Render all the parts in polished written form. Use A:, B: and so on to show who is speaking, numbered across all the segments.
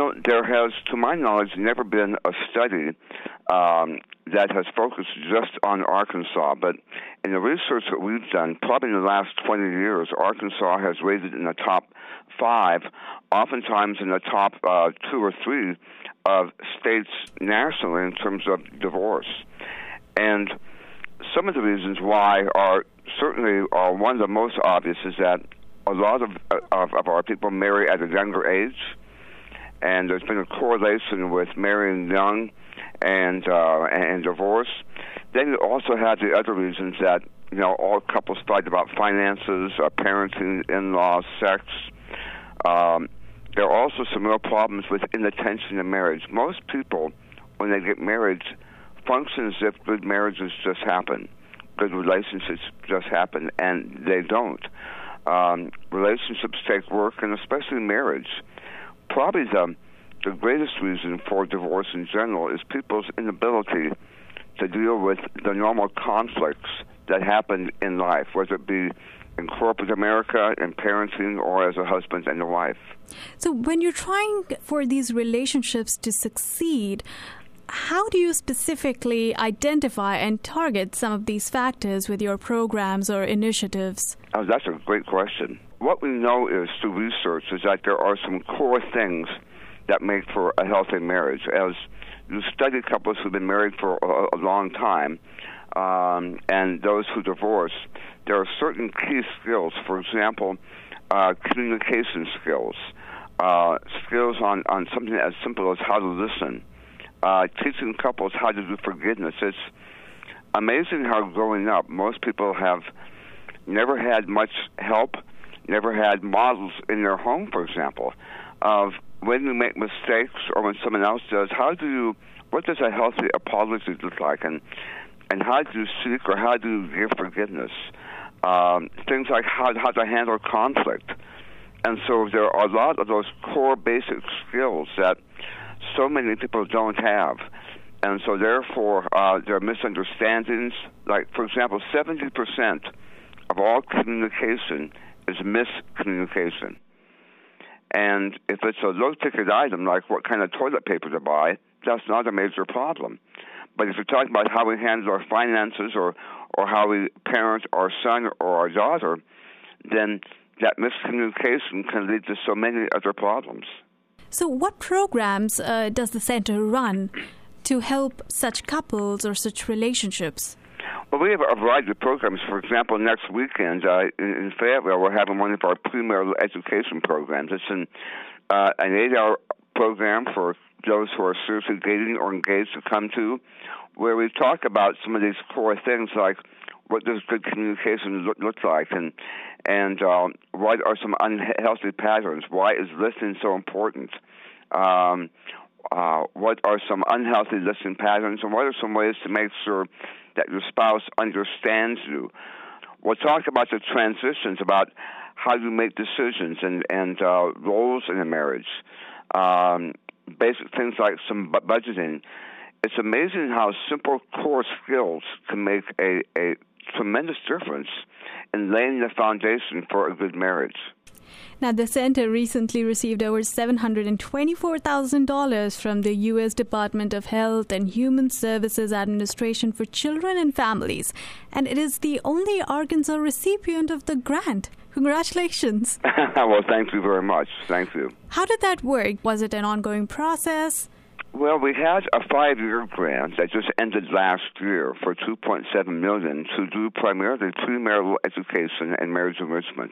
A: there has, to my knowledge, never been a study that has focused just on Arkansas. But in the research that we've done, probably in the last 20 years, Arkansas has rated in the top 5, oftentimes in the top 2 or 3 of states nationally in terms of divorce. And some of the reasons why are certainly one of the most obvious is that a lot of our people marry at a younger age, and there's been a correlation with marrying young and divorce. Then you also have the other reasons that all couples fight about finances, parenting, in-laws, sex. There are also some real problems with inattention in marriage. Most people, when they get married, function as if good marriages just happen, good relationships just happen, and they don't. Relationships take work, and especially marriage. Probably the greatest reason for divorce in general is people's inability to deal with the normal conflicts that happen in life, whether it be in corporate America, in parenting, or as a husband and a wife.
B: So when you're trying for these relationships to succeed, how do you specifically identify and target some of these factors with your programs or initiatives?
A: Oh, that's a great question. What we know is, through research, is that there are some core things that make for a healthy marriage. As you study couples who've been married for a long time, and those who divorce, there are certain key skills. For example, communication skills, skills on something as simple as how to listen, teaching couples how to do forgiveness. It's amazing how growing up, most people have never had much help, never had models in their home, for example, of when you make mistakes or when someone else does, what does a healthy apology look like, and how do you seek or how do you give forgiveness? Things like how to handle conflict. And so there are a lot of those core basic skills that so many people don't have. And so therefore there are misunderstandings. Like, for example, 70% of all communication is miscommunication. And if it's a low-ticket item, like what kind of toilet paper to buy, that's not a major problem. But if you're talking about how we handle our finances or how we parent our son or our daughter, then that miscommunication can lead to so many other problems.
B: So what programs does the center run to help such couples or such relationships?
A: Well, we have a variety of programs. For example, next weekend in Fayetteville, we're having one of our premarital education programs. It's an 8-hour program for those who are seriously dating or engaged to come to, where we talk about some of these core things like what does good communication look like, and what are some unhealthy patterns? Why is listening so important? What are some unhealthy listening patterns, and what are some ways to make sure that your spouse understands you? We'll talk about the transitions, about how you make decisions and roles in a marriage. Basic things like some budgeting. It's amazing how simple core skills can make a tremendous difference in laying the foundation for a good marriage.
B: Now, the center recently received over $724,000 from the U.S. Department of Health and Human Services Administration for Children and Families, and it is the only Arkansas recipient of the grant. Congratulations.
A: Well, thank you very much. Thank you.
B: How did that work? Was it an ongoing process?
A: Well, we had a 5-year grant that just ended last year for $2.7 million to do primarily premarital education and marriage enrichment.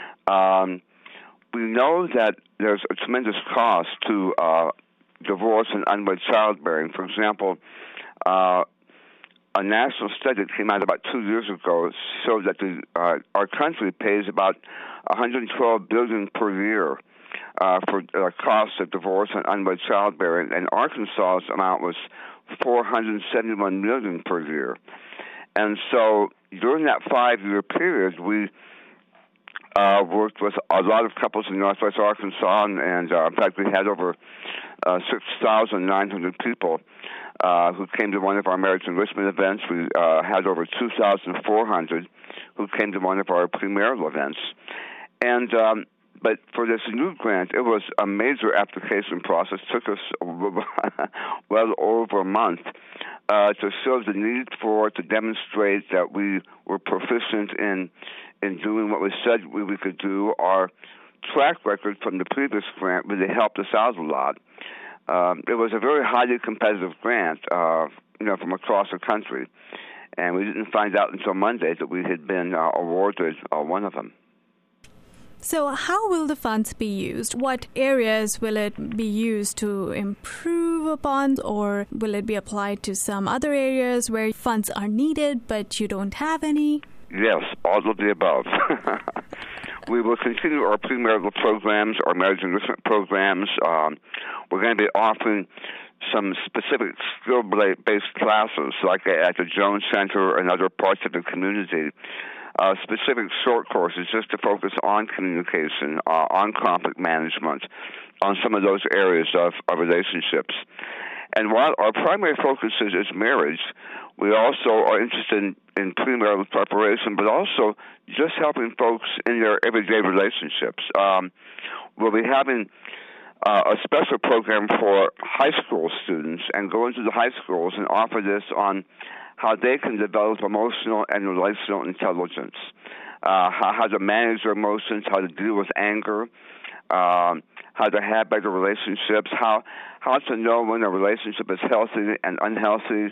A: We know that there's a tremendous cost to divorce and unwed childbearing. For example, a national study that came out about 2 years ago showed that our country pays about $112 billion per year for costs of divorce and unwed childbearing, and Arkansas's amount was $471 million per year. And so during that 5-year period, we worked with a lot of couples in Northwest Arkansas, and in fact, we had over 6,900 people who came to one of our marriage enrichment events. We had over 2,400 who came to one of our premarital events. And But for this new grant, it was a major application process. It took us well over a month to show the need for it, to demonstrate that we were proficient in doing what we said we could do. Our track record from the previous grant really helped us out a lot. It was a very highly competitive grant, from across the country, and we didn't find out until Monday that we had been awarded one of them.
B: So how will the funds be used? What areas will it be used to improve upon, or will it be applied to some other areas where funds are needed but you don't have any?
A: Yes, all of the above. We will continue our premarital programs, our marriage enrichment programs. We're going to be offering some specific skill-based classes, like at the Jones Center and other parts of the community. Specific short courses just to focus on communication, on conflict management, on some of those areas of relationships. And while our primary focus is marriage, we also are interested in premarital preparation, but also just helping folks in their everyday relationships. We'll be having a special program for high school students and go into the high schools and offer this on how they can develop emotional and relational intelligence, how to manage their emotions, how to deal with anger, how to have better relationships, how to know when a relationship is healthy and unhealthy,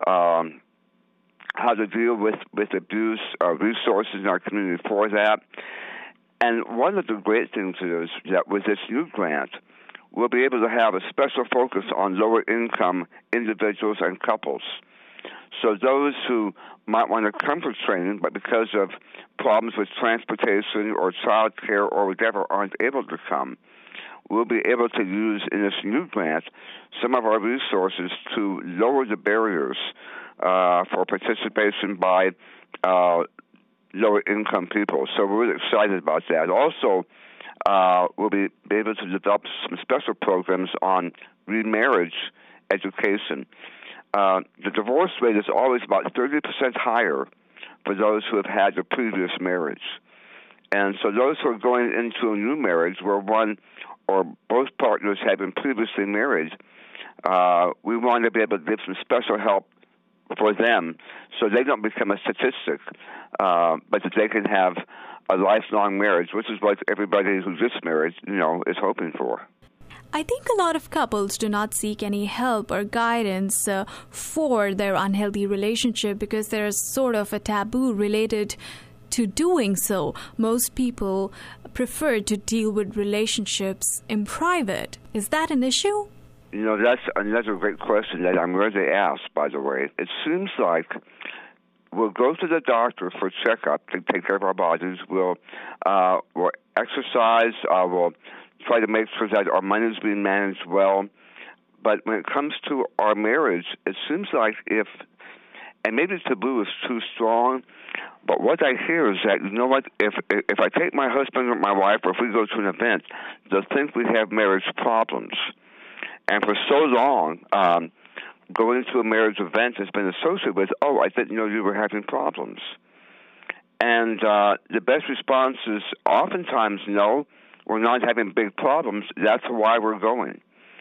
A: how to deal with abuse, resources in our community for that. And one of the great things is that with this new grant, we'll be able to have a special focus on lower-income individuals and couples. So those who might want a comfort training, but because of problems with transportation or child care or whatever aren't able to come, we'll be able to use in this new grant some of our resources to lower the barriers for participation by lower-income people. So we're really excited about that. Also, we'll be able to develop some special programs on remarriage education. The divorce rate is always about 30% higher for those who have had a previous marriage. And so those who are going into a new marriage where one or both partners have been previously married, we want to be able to give some special help for them so they don't become a statistic, but that they can have a lifelong marriage, which is what everybody who just married, is hoping for.
B: I think a lot of couples do not seek any help or guidance for their unhealthy relationship because there's sort of a taboo related to doing so. Most people prefer to deal with relationships in private. Is that an issue?
A: That's another great question that I'm rarely asked, by the way. It seems like we'll go to the doctor for a checkup to take care of our bodies. We'll exercise. We'll try to make sure that our money is being managed well. But when it comes to our marriage, it seems like and maybe taboo is too strong, but what I hear is that, if I take my husband or my wife, or if we go to an event, they'll think we have marriage problems. And for so long, going to a marriage event has been associated with, I didn't know you were having problems. And the best response is oftentimes, no, we're not having big problems. That's why we're going.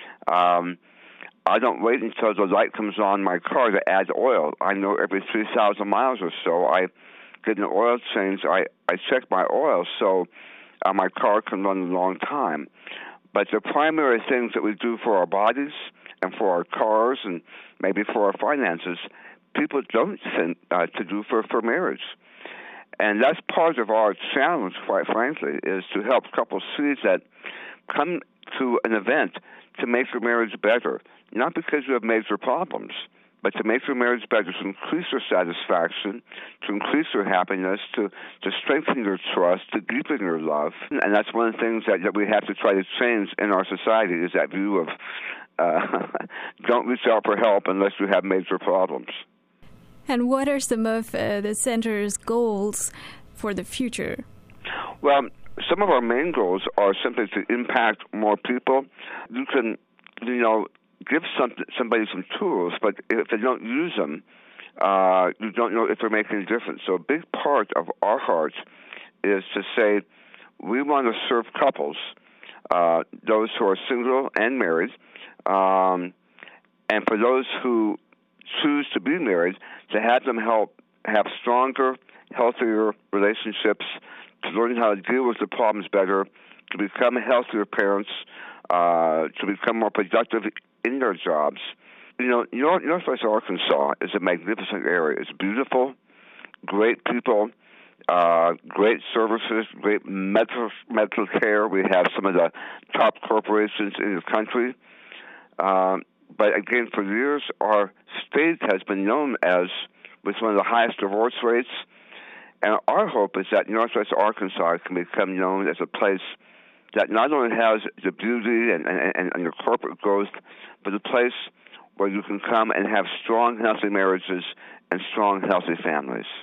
A: I don't wait until the light comes on my car to add oil. I know every 3,000 miles or so I get an oil change. I check my oil so my car can run a long time. But the primary things that we do for our bodies and for our cars and maybe for our finances, people don't think to do for marriage. And that's part of our challenge, quite frankly, is to help couples see that come to an event to make your marriage better, not because you have major problems, but to make your marriage better, to increase your satisfaction, to increase your happiness, to strengthen your trust, to deepen your love. And that's one of the things that we have to try to change in our society is that view of don't reach out for help unless you have major problems.
B: And what are some of the center's goals for the future?
A: Well, some of our main goals are simply to impact more people. You can, give somebody some tools, but if they don't use them, you don't know if they're making a difference. So a big part of our heart is to say we want to serve couples, those who are single and married, and for those who choose to be married, to have them have stronger, healthier relationships, to learn how to deal with the problems better, to become healthier parents, to become more productive in their jobs. Northwest Arkansas is a magnificent area. It's beautiful, great people, great services, great medical care. We have some of the top corporations in the country. But again, for years, our state has been known as with one of the highest divorce rates. And our hope is that Northwest Arkansas can become known as a place that not only has the beauty and the corporate growth, but a place where you can come and have strong, healthy marriages and strong, healthy families.